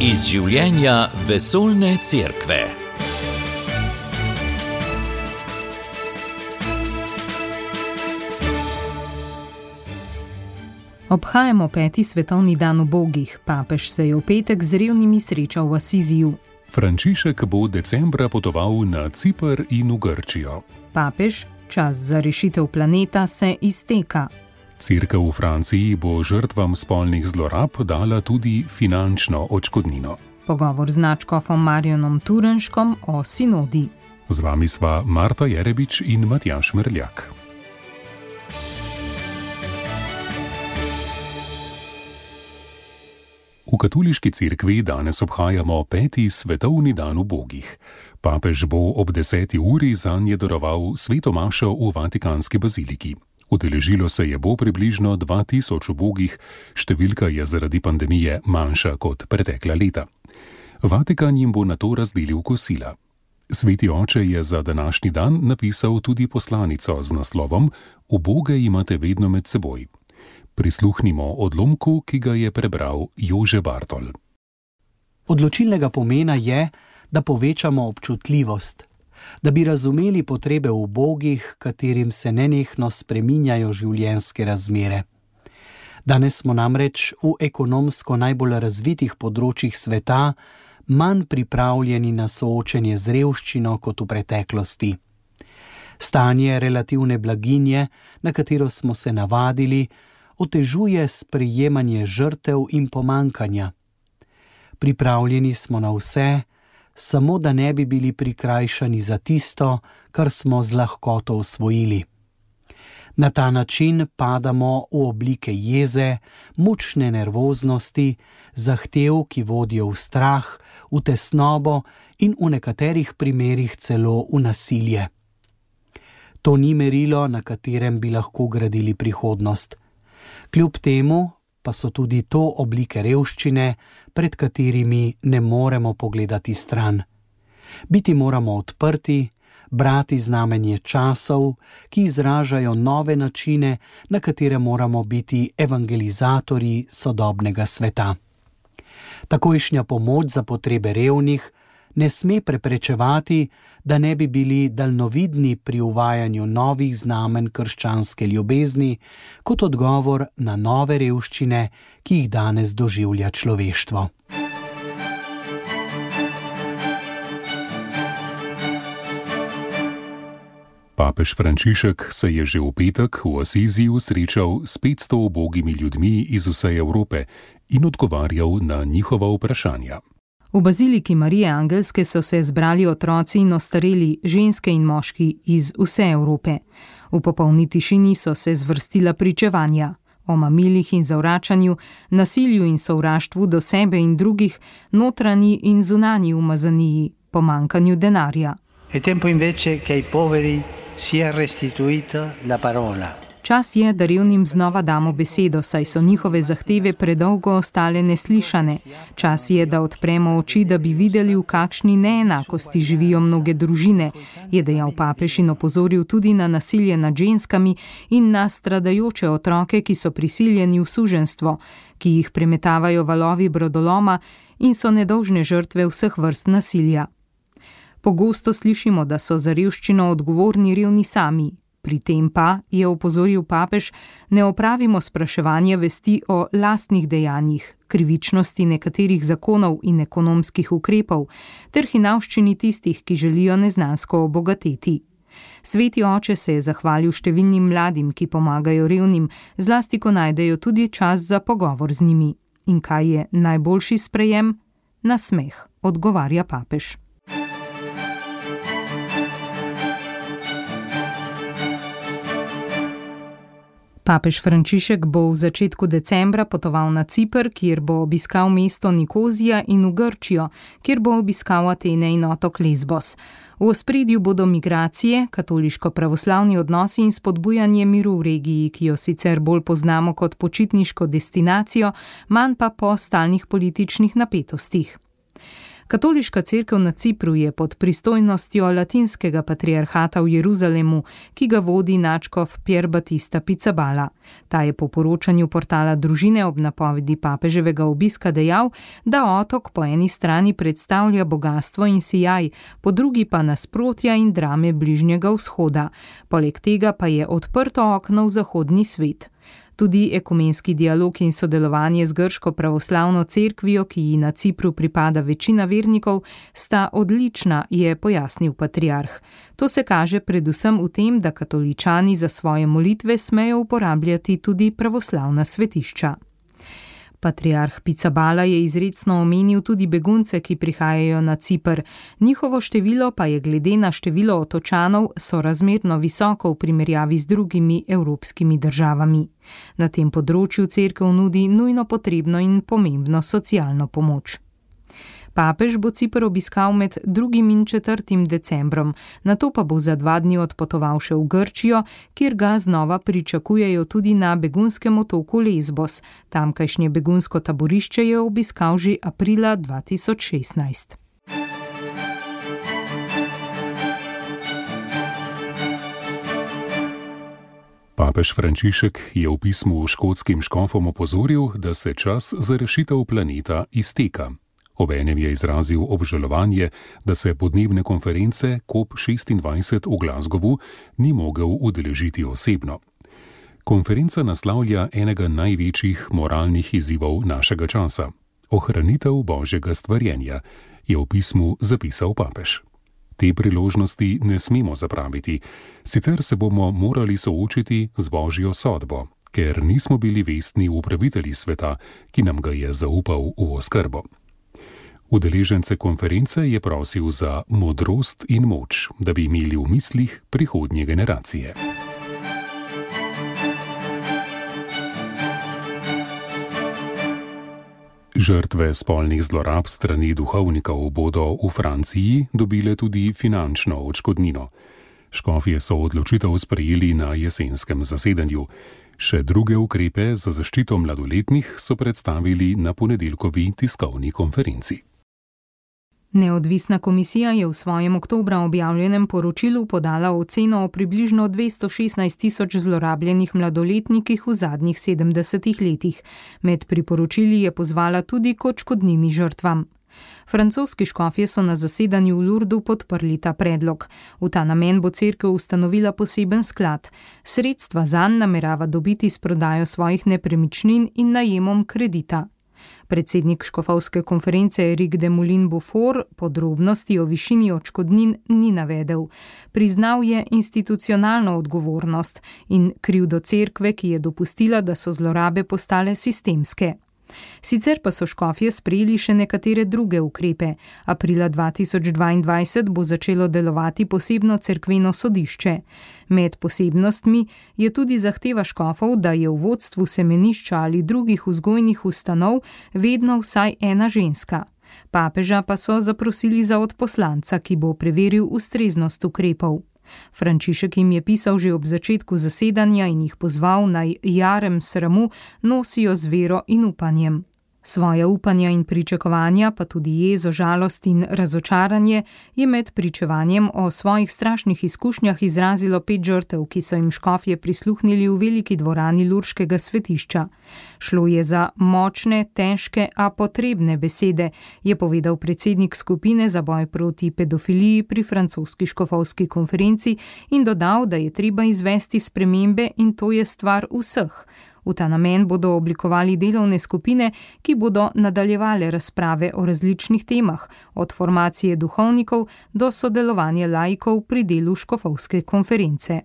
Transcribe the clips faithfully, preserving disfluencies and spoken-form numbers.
Iz življenja vesoljne cerkve. Obhajamo peti svetovni dan ubogih. Papež se je v petek z revnimi srečal v Asiziju. Frančišek bo decembra potoval na Ciper in v Grčijo. Papež, čas za rešitev planeta se izteka. Cerkev v Franciji bo žrtvam spolnih zlorab dala tudi finančno odškodnino. Pogovor z nadškofom Marjanom Turnškom o sinodi. Z vami sva Marta Jerebič in Matjaž Merljak. V katoliški cerkvi danes obhajamo peti svetovni dan ubogih. Papež bo ob deseti uri zanje daroval sveto mašo v Vatikanski baziliki. Udeležilo se je bo približno dva tisoč ubogih, številka je zaradi pandemije manjša kot pretekla leta. Vatikan jim bo nato razdelil kosila. Sveti oče je za današnji dan napisal tudi poslanico z naslovom Uboge imate vedno med seboj. Prisluhnimo odlomku, ki ga je prebral Jože Bartol. Odločilnega pomena je, da povečamo občutljivost, da bi razumeli potrebe ubogih, katerim se nenehno spreminjajo življenjske razmere. Danes smo namreč v ekonomsko najbolj razvitih področjih sveta manj pripravljeni na soočenje z revščino kot v preteklosti. Stanje relativne blaginje, na katero smo se navadili, otežuje sprejemanje žrtev in pomankanja. Pripravljeni smo na vse, samo da ne bi bili prikrajšani za tisto, kar smo z lahkoto osvojili. Na ta način padamo v oblike jeze, mučne nervoznosti, zahtev, ki vodijo v strah, v tesnobo in v nekaterih primerih celo v nasilje. To ni merilo, na katerem bi lahko gradili prihodnost. Kljub temu pa so tudi to oblike revščine, pred katerimi ne moremo pogledati stran. Biti moramo odprti, brati znamenje časov, ki izražajo nove načine, na katere moramo biti evangelizatorji sodobnega sveta. Takojšnja pomoč za potrebe revnih ne sme preprečevati, da ne bi bili daljnovidni pri uvajanju novih znamenj krščanske ljubezni kot odgovor na nove revščine, ki jih danes doživlja človeštvo. Papež Frančišek se je že v petek v Asiziju srečal s petsto ubogimi ljudmi iz vse Evrope in odgovarjal na njihova vprašanja. V baziliki Marije Angelske so se zbrali otroci in ostareli, ženske in moški iz vse Evrope. V popolni tišini so se zvrstila pričevanja o mamilih in zavračanju, nasilju in sovraštvu do sebe in drugih, notranji in zunanji umazaniji, pomankanju denarja. È tempo invece che ai poveri sia restituita la parola. Čas je, da revnim znova damo besedo, saj so njihove zahteve predolgo ostale neslišane. Čas je, da odpremo oči, da bi videli, v kakšni neenakosti živijo mnoge družine, je dejal papež in opozoril tudi na nasilje nad ženskami in na stradajoče otroke, ki so prisiljeni v suženjstvo, ki jih premetavajo valovi brodoloma in so nedolžne žrtve vseh vrst nasilja. Pogosto slišimo, da so za revščino odgovorni revni sami. Pri tem pa, je opozoril papež, ne opravimo spraševanja vesti o lastnih dejanjih, krivičnosti nekaterih zakonov in ekonomskih ukrepov, ter hinavščini tistih, ki želijo neznansko obogateti. Sveti oče se je zahvalil številnim mladim, ki pomagajo revnim, zlasti ko najdejo tudi čas za pogovor z njimi. In kaj je najboljši sprejem? Nasmeh, odgovarja papež. Papež Frančišek bo v začetku decembra potoval na Ciper, kjer bo obiskal mesto Nikozija, in v Grčijo, kjer bo obiskal Atene in otok Lesbos. V ospredju bodo migracije, katoliško-pravoslavni odnosi in spodbujanje miru v regiji, ki jo sicer bolj poznamo kot počitniško destinacijo, manj pa po stalnih političnih napetostih. Katoliška cerkev na Cipru je pod pristojnostjo latinskega patriarhata v Jeruzalemu, ki ga vodi nadškof Pier Battista Pizzaballa. Ta je po poročanju portala Družine ob napovedi papeževega obiska dejal, da otok po eni strani predstavlja bogastvo in sijaj, po drugi pa nasprotja in drame Bližnjega vzhoda. Poleg tega pa je odprto okno v zahodni svet. Tudi ekumenski dialog in sodelovanje z grško pravoslavno cerkvijo, ki ji na Cipru pripada večina vernikov, sta odlična, je pojasnil patriarh. To se kaže predvsem v tem, da katoličani za svoje molitve smejo uporabljati tudi pravoslavna svetišča. Patriarh Pizzaballa je izrecno omenil tudi begunce, ki prihajajo na Ciper. Njihovo število pa je glede na število otočanov sorazmerno visoko v primerjavi z drugimi evropskimi državami. Na tem področju cerkev nudi nujno potrebno in pomembno socialno pomoč. Papež bo Ciper obiskal med drugim in četrtim decembrom, nato pa bo za dva dni odpotoval še v Grčijo, kjer ga znova pričakujejo tudi na begunskem otoku Lesbos. Tamkajšnje begunsko taborišče je obiskal že aprila dva tisoč šestnajst. Papež Frančišek je v pismu škotskim škofom opozoril, da se čas za rešitev planeta izteka. Obenem je izrazil obžalovanje, da se podnebne konference COP šestindvajset v Glasgowu ni mogel udeležiti osebno. Konferenca naslavlja enega največjih moralnih izzivov našega časa – ohranitev Božjega stvarjenja, je v pismu zapisal papež. Te priložnosti ne smemo zapraviti, sicer se bomo morali soočiti z Božjo sodbo, ker nismo bili vestni upravitelji sveta, ki nam ga je zaupal v oskrbo. Udeležence konference je prosil za modrost in moč, da bi imeli v mislih prihodnje generacije. Žrtve spolnih zlorab strani duhovnikov bodo v Franciji dobile tudi finančno odškodnino. Škofje so odločitev sprejeli na jesenskem zasedanju. Še druge ukrepe za zaščito mladoletnih so predstavili na ponedeljkovi tiskovni konferenci. Neodvisna komisija je v svojem oktobra objavljenem poročilu podala oceno o približno dvesto šestnajst tisoč zlorabljenih mladoletnikih v zadnjih sedemdesetih letih. Med priporočili je pozvala tudi k odškodnini žrtvam. Francoski škofje so na zasedanju v Lourdu podprli ta predlog. V ta namen bo cerkev ustanovila poseben sklad. Sredstva zanj namerava dobiti s prodajo svojih nepremičnin in najemom kredita. Predsednik škofovske konference Eric de Moulin-Beaufort podrobnosti o višini odškodnin ni navedel. Priznal je institucionalno odgovornost in krivdo cerkve, ki je dopustila, da so zlorabe postale sistemske. Sicer pa so škofje sprejeli še nekatere druge ukrepe. Aprila dva tisoč dvaindvajset bo začelo delovati posebno cerkveno sodišče. Med posebnostmi je tudi zahteva škofov, da je v vodstvu semenišča ali drugih vzgojnih ustanov vedno vsaj ena ženska. Papeža pa so zaprosili za odposlanca, ki bo preveril ustreznost ukrepov. Frančišek jim je pisal že ob začetku zasedanja in jih pozval, naj jarem sramu nosijo z vero in upanjem. Svoja upanja in pričakovanja, pa tudi jezo, žalost in razočaranje, je med pričevanjem o svojih strašnih izkušnjah izrazilo pet žrtev, ki so jim škofje prisluhnili v veliki dvorani Lurškega svetišča. Šlo je za močne, težke, a potrebne besede, je povedal predsednik skupine za boj proti pedofiliji pri francoski škofovski konferenci in dodal, da je treba izvesti spremembe in to je stvar vseh. V ta namen bodo oblikovali delovne skupine, ki bodo nadaljevale razprave o različnih temah, od formacije duhovnikov do sodelovanja laikov pri delu škofovske konference.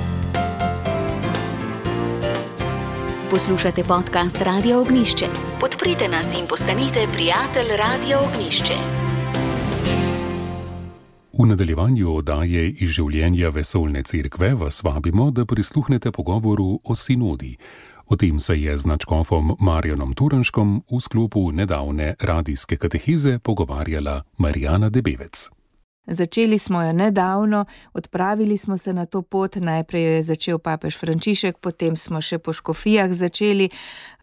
Poslušate podcast Radia Ognjišče. Podprite nas in postanite prijatelj Radia Ognjišče. V nadaljevanju oddaje iz življenja Vesoljne cerkve vas vabimo, da prisluhnete pogovoru o sinodi. O tem se je z nadškofom Marjanom Turnškom v sklopu nedavne radijske kateheze pogovarjala Marijana Debevec. Začeli smo jo nedavno, odpravili smo se na to pot, najprej jo je začel papež Frančišek, potem smo še po škofijah začeli.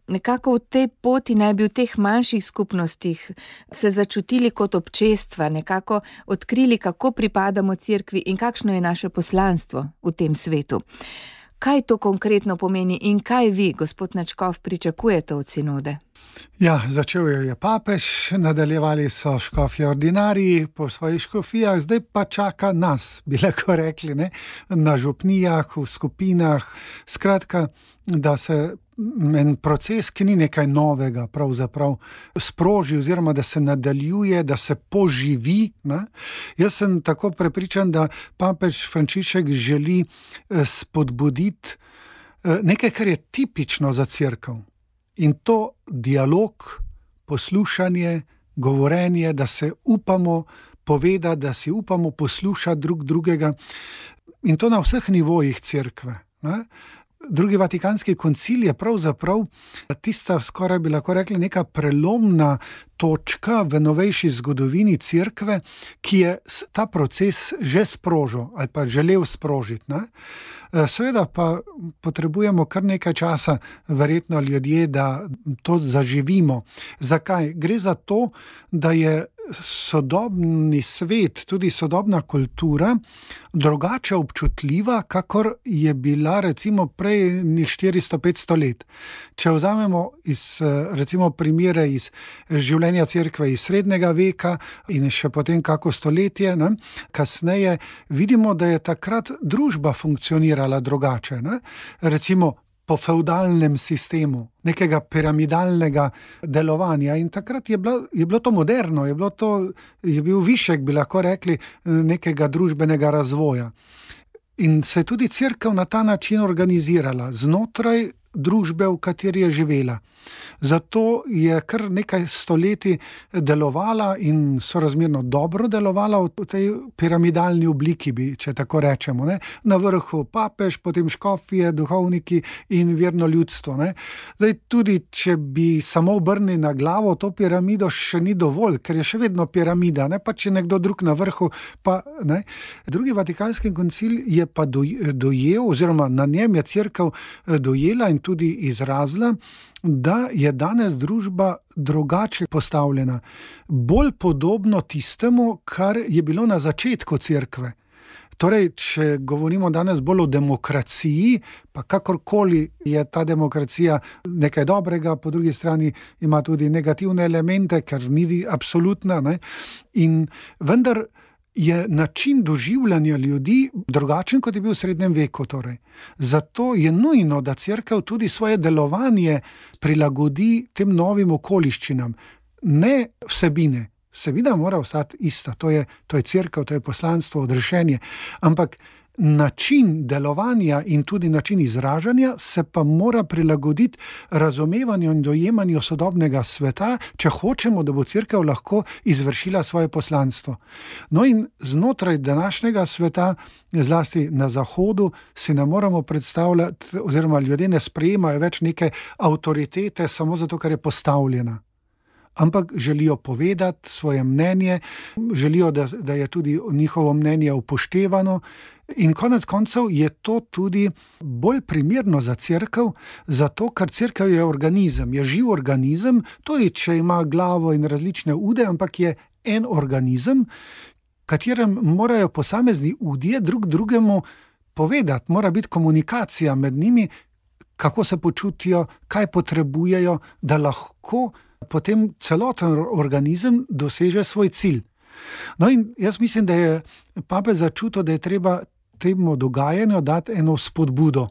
nekako v tej poti naj bi v teh manjših skupnostih se začutili kot občestva, nekako odkrili, kako pripadamo cerkvi in kakšno je naše poslanstvo v tem svetu. Kaj to konkretno pomeni in kaj vi, gospod Nadškof, pričakujete od sinode? Ja, začel jo je papež, nadaljevali so škofje ordinariji po svojih škofijah, zdaj pa čaka nas, bi lahko rekli, ne? Na župnijah, v skupinah, skratka, da se en proces, ki ni nekaj novega, pravzaprav sproži oziroma da se nadaljuje, da se poživi. Ne? Jaz sem tako prepričan, da papež Frančišek želi spodbuditi nekaj, kar je tipično za cerkev. In to dialog, poslušanje, govorenje, da se upamo povedati, da si upamo poslušati drug drugega. In to na vseh nivojih cerkve. Ne? Drugi vatikanski koncil je pravzaprav tista, skoraj bi lahko rekli, neka prelomna točka v novejši zgodovini cerkve, ki je ta proces že sprožil ali pa želel sprožiti. Ne? Seveda pa potrebujemo kar nekaj časa, verjetno ljudje, da to zaživimo. Zakaj? Gre za to, da je sodobni svet, tudi sodobna kultura, drugače občutljiva, kakor je bila recimo prej štiristo petsto let. Če vzamemo iz, recimo primere iz življenja cerkve iz srednjega veka in še potem kako stoletje, ne, kasneje, vidimo, da je takrat družba funkcionirala drugače. Ne. Recimo po fevdalnem sistemu, nekega piramidalnega delovanja. In takrat je bilo, je bilo to moderno, je, bilo to, je bil višek, bi lahko rekli, nekega družbenega razvoja. In se je tudi cerkev na ta način organizirala znotraj družbe, v kateri je živela. Zato je kar nekaj stoletij delovala in sorazmerno dobro delovala v tej piramidalni obliki, bi, če tako rečemo. Ne? Na vrhu papež, potem škofje, duhovniki in verno ljudstvo. Ne? Zdaj, tudi če bi samo obrnili na glavo, to piramido še ni dovolj, ker je še vedno piramida, ne? Pa če nekdo drug na vrhu. Pa, ne? Drugi vatikanski koncil je pa dojel, oziroma na njem je cerkev dojela in tudi izrazila, da je danes družba drugače postavljena, bolj podobno tistemu, kar je bilo na začetku cerkve. Torej, če govorimo danes bolj o demokraciji, pa kakorkoli je ta demokracija nekaj dobrega, po drugi strani ima tudi negativne elemente, ker ni absolutna, ne? In vendar je način doživljanja ljudi drugačen, kot je bil v srednjem veku. Torej. Zato je nujno, da cerkev tudi svoje delovanje prilagodi tem novim okoliščinam. Ne vsebine. Vsebina mora ostati ista. To je, to je cerkev, to je poslanstvo, odrešenje. Ampak način delovanja in tudi način izražanja se pa mora prilagoditi razumevanju in dojemanju sodobnega sveta, če hočemo, da bo cerkev lahko izvršila svoje poslanstvo. No in znotraj današnjega sveta, zlasti na zahodu, si ne moramo predstavljati, oziroma ljudje ne sprejemajo več neke avtoritete samo zato, ker je postavljena. Ampak želijo povedati svoje mnenje, želijo, da, da je tudi njihovo mnenje upoštevano. In konec koncev je to tudi bolj primerno za cerkev, zato ker cerkev je organizem, je živ organizem, tudi če ima glavo in različne ude, ampak je en organizem, katerem morajo posamezni udje drug drugemu povedati, mora biti komunikacija med njimi, kako se počutijo, kaj potrebujejo, da lahko potem celoten organizem doseže svoj cilj. No in jaz mislim, da je papež začutil, da je treba temu dogajanju dati eno spodbudo.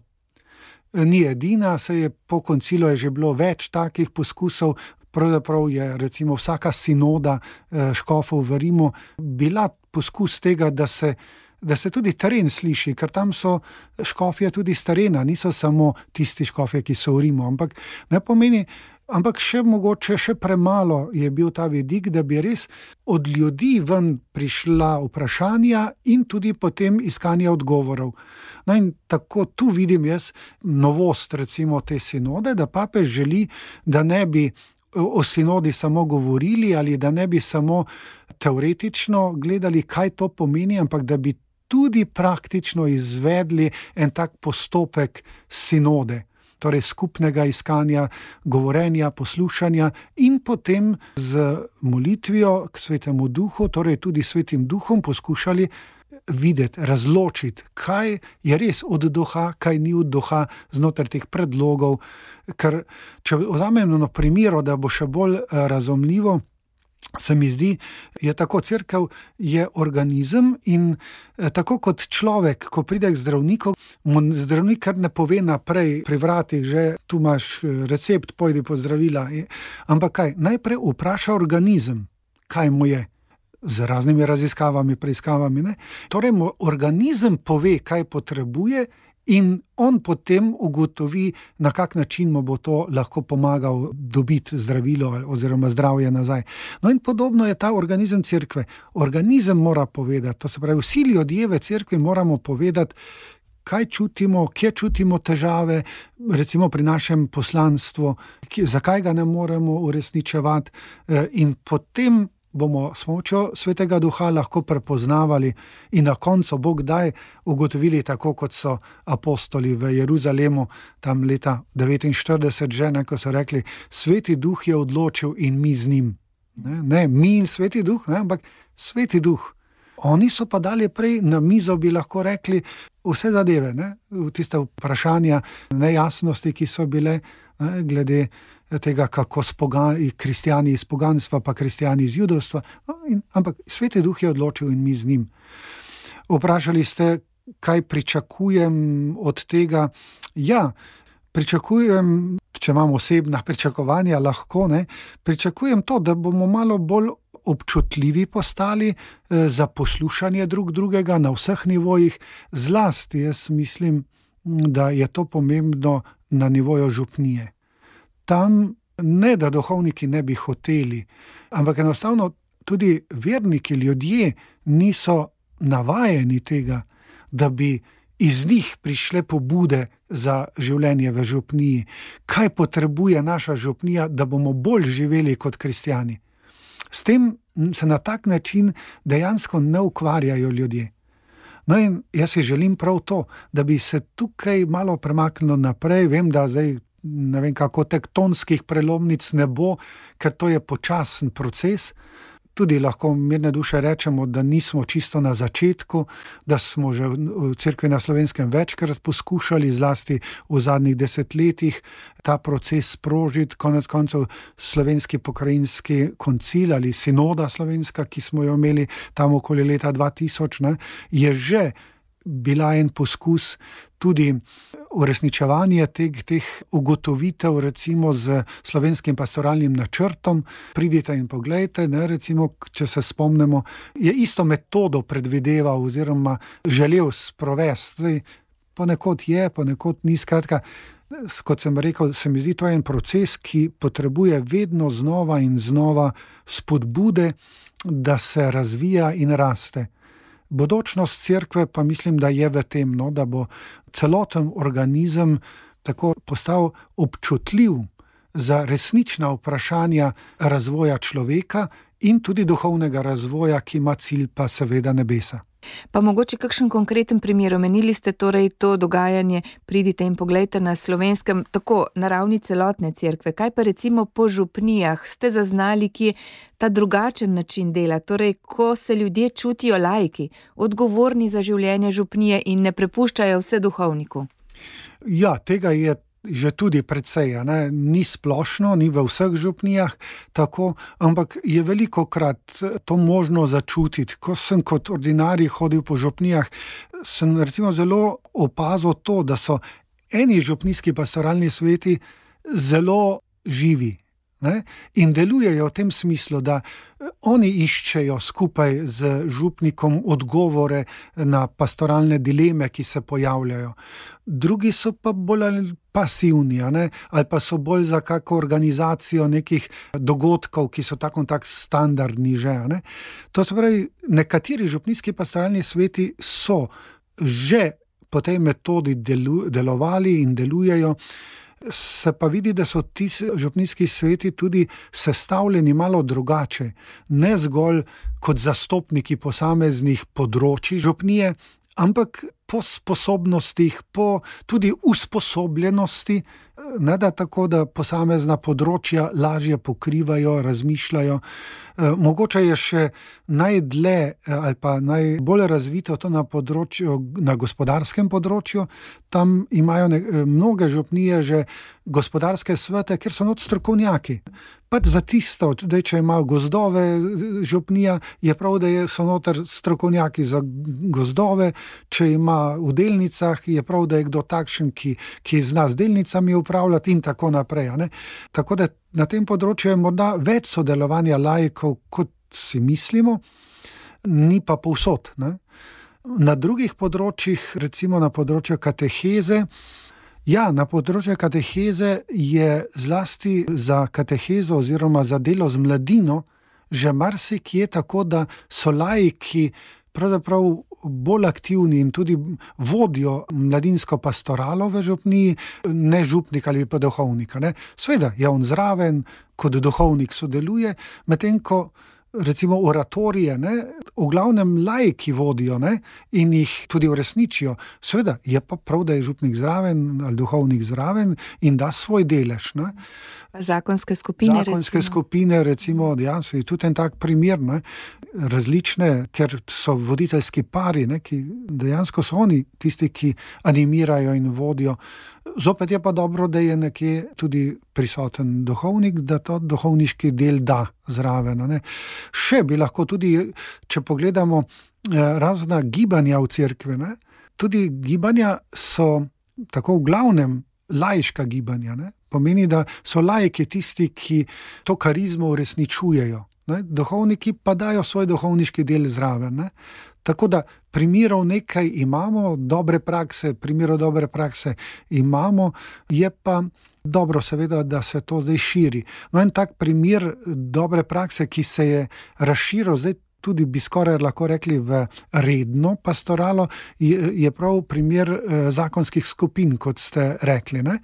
Ni edina, se je po koncilu je že bilo več takih poskusov, pravzaprav je recimo vsaka sinoda škofov v Rimu bila poskus tega, da se da se tudi teren sliši, ker tam so škofje tudi s terena, niso samo tisti škofje, ki so v Rimu, ampak ne pomeni, ampak še mogoče še premalo je bil ta vidik, da bi res od ljudi ven prišla vprašanja in tudi potem iskanje odgovorov. No in tako tu vidim jaz novost recimo te sinode, da papež želi, da ne bi o sinodi samo govorili ali da ne bi samo teoretično gledali, kaj to pomeni, ampak da bi tudi praktično izvedli en tak postopek sinode. torej skupnega iskanja, govorenja, poslušanja in potem z molitvijo k Svetemu Duhu, torej tudi Svetim Duhom poskušali videti, razločiti, kaj je res od duha, kaj ni od duha znotraj teh predlogov. Ker če vzamemo na primer, da bo še bolj razumljivo, se mi zdi, je tako, cerkev je organizem in tako kot človek, ko pride k zdravniku, mu zdravnik kar ne pove naprej pri vratih, že tu imaš recept, pojdi po zdravila. Ampak kaj? Najprej vpraša organizem, kaj mu je. Z raznimi raziskavami, preiskavami. Ne? Torej mu organizem pove, kaj potrebuje in on potem ugotovi, na kak način mu bo to lahko pomagal dobiti zdravilo oziroma zdravje nazaj. No in podobno je ta organizem cerkve. Organizem mora povedati, to se pravi, vsi ljudje v cerkvi moramo povedati, kaj čutimo, kje čutimo težave, recimo pri našem poslanstvu, zakaj ga ne moremo uresničevati in potem bomo s pomočjo Svetega Duha lahko prepoznavali in na koncu Bog daj ugotovili, tako kot so apostoli v Jeruzalemu tam leta devetinštirideset že, ne, ko so rekli, Sveti Duh je odločil in mi z njim. Ne, ne mi in Sveti Duh, ne, ampak Sveti Duh. Oni so pa dalje prej na mizo, bi lahko rekli, vse zadeve, ne, tiste vprašanja, nejasnosti, ki so bile, ne, glede tega, kako spogani, kristjani iz poganstva, pa kristjani iz judovstva. No, in, ampak Sveti Duh je odločil in mi z njim. Vprašali ste, kaj pričakujem od tega. Ja, pričakujem, če imam osebna pričakovanja, lahko, ne, pričakujem to, da bomo malo bolj občutljivi postali eh, za poslušanje drug drugega na vseh nivojih. Zlasti jaz mislim, da je to pomembno na nivoju župnije. Tam ne, da duhovniki ne bi hoteli, ampak enostavno tudi verniki, ljudje niso navajeni tega, da bi iz njih prišle pobude za življenje v župniji. Kaj potrebuje naša župnija, da bomo bolj živeli kot kristjani? S tem se na tak način dejansko ne ukvarjajo ljudje. No in jaz si želim prav to, da bi se tukaj malo premaknilo naprej. Vem, da zdaj ne vem, kako tektonskih prelomnic ne bo, ker to je počasen proces. Tudi lahko mirne duše rečemo, da nismo čisto na začetku, da smo že v Cerkvi na Slovenskem večkrat poskušali, zlasti v zadnjih desetletjih, ta proces sprožiti. Konec koncev slovenski pokrajinski koncil ali sinoda slovenska, ki smo jo imeli tam okoli leta dva tisoč, ne, je že bila en poskus tudi uresničevanje teh, teh ugotovitev, recimo z slovenskim pastoralnim načrtom. Pridite in poglejte, ne, recimo, če se spomnimo, je isto metodo predvideval oziroma želel sprovesti. Zdaj, ponekod je, ponekod ni, skratka, kot sem rekel, se mi zdi to en proces, ki potrebuje vedno znova in znova spodbude, da se razvija in raste. Bodočnost cerkve pa mislim, da je v tem, no, da bo celoten organizem tako postal občutljiv za resnična vprašanja razvoja človeka in tudi duhovnega razvoja, ki ima cilj pa seveda nebesa. Pa mogoče kakšen konkreten primer, omenili ste torej to dogajanje, pridite in poglejte na Slovenskem, tako na ravni celotne cerkve. Kaj pa recimo po župnijah? Ste zaznali, ki ta drugačen način dela, torej ko se ljudje čutijo laiki, odgovorni za življenje župnije in ne prepuščajo vse duhovniku? Ja, tega je že tudi precej, ne? Ni splošno, ni v vseh župnijah tako, ampak je velikokrat to možno začutiti. Ko sem kot ordinarij hodil po župnijah, sem recimo zelo opazil to, da so eni župnijski pastoralni sveti zelo živi, ne? In delujejo v tem smislu, da oni iščejo skupaj z župnikom odgovore na pastoralne dileme, ki se pojavljajo. Drugi so pa bolj pasivni, ne? Ali pa so bolj za kako organizacijo nekih dogodkov, ki so tako in tako standardni že. Ne? To se pravi, nekateri župnijski pastoralni sveti so že po tej metodi delu, delovali in delujejo. Se pa vidi, da so ti župnijski sveti tudi sestavljeni malo drugače, ne zgolj kot zastopniki posameznih področij župnije, ampak po sposobnostih, po tudi usposobljenosti ne da tako, da posamezna področja lažje pokrivajo, razmišljajo. Mogoče je še najdlje ali pa najbolj razvito to na področju, na gospodarskem področju. Tam imajo ne, mnoge župnije že gospodarske svete, kjer so not strokovnjaki. Pač za tisto, da če ima gozdove župnija, je prav, da so noter strokovnjaki za gozdove, če ima v delnicah, je prav, da je kdo takšen, ki, ki zna z delnicami upravljati in tako naprej. Ne? Tako da na tem področju je morda več sodelovanja laikov, kot si mislimo, ni pa povsod. Ne? Na drugih področjih, recimo na področju kateheze, ja, na področju kateheze je zlasti za katehezo oziroma za delo z mladino že marsikje tako, da so laiki pravzaprav bolj aktivni in tudi vodijo mladinsko pastoralo v župniji, ne župnik ali pa duhovnika. Ne. Sveda je on zraven, kot duhovnik sodeluje, medtem ko recimo oratorije, ne, v glavnem laiki vodijo, ne, in jih tudi uresničijo. Sveda je pa prav, da je župnik zraven ali duhovnik zraven in da svoj delež. Ne. Zakonske skupine. Zakonske recimo. skupine, recimo, dejansko je tudi en tak primer, ne, različne, ker so voditeljski pari, ne, ki dejansko so oni tisti, ki animirajo in vodijo. Zopet je pa dobro, da je nekje tudi prisoten duhovnik, da to duhovniški del da zraven. Ne. Še bi lahko tudi, če pogledamo razna gibanja v cerkvi, ne, tudi gibanja so tako v glavnem laiška gibanja, ne. Pomeni, da so laiki tisti, ki to karizmo uresničujejo. Ne? Duhovniki pa dajo svoj duhovniški del zraven. Ne? Tako da primerov nekaj imamo, dobre prakse, primerov dobre prakse imamo, je pa dobro seveda, da se to zdaj širi. No, en tak primer dobre prakse, ki se je razširil, zdaj tudi bi skoraj lahko rekli v redno pastoralo, je, je prav primer eh, zakonskih skupin, kot ste rekli. Ne?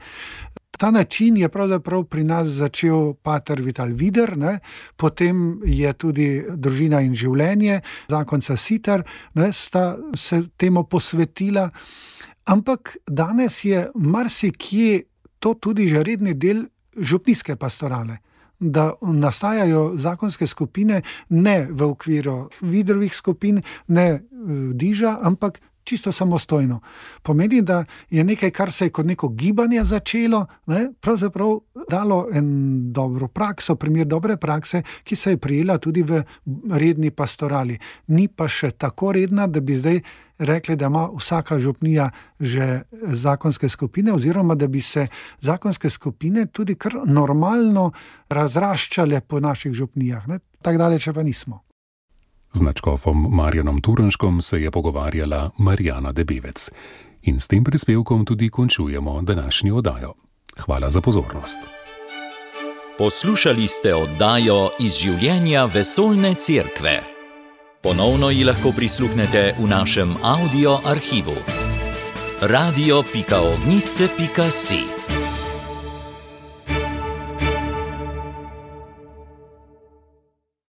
Ta način je pravzaprav pri nas začel pater Vital Vider, ne? Potem je tudi Družina in življenje, zakonca Sitar, ne? Sta se temu posvetila, ampak danes je marsikje to tudi že redni del župnijske pastorale, da nastajajo zakonske skupine ne v okviru Vidrovih skupin, ne Diža, ampak čisto samostojno. Pomeni, da je nekaj, kar se je kot neko gibanje začelo, ne, pravzaprav dalo en dobro prakso, primer dobre prakse, ki se je prijela tudi v redni pastorali. Ni pa še tako redna, da bi zdaj rekli, da ima vsaka župnija že zakonske skupine, oziroma da bi se zakonske skupine tudi kar normalno razraščale po naših župnijah. Ne. Tako daleč pa nismo. Z nadškofom Marjanom Turnškom se je pogovarjala Marjana Debevec. In s tem prispevkom tudi končujemo današnjo oddajo. Hvala za pozornost. Poslušali ste oddajo iz življenja Vesoljne cerkve. Ponovno ji lahko prisluhnete v našem audio arhivu. radio pika ognjišče pika si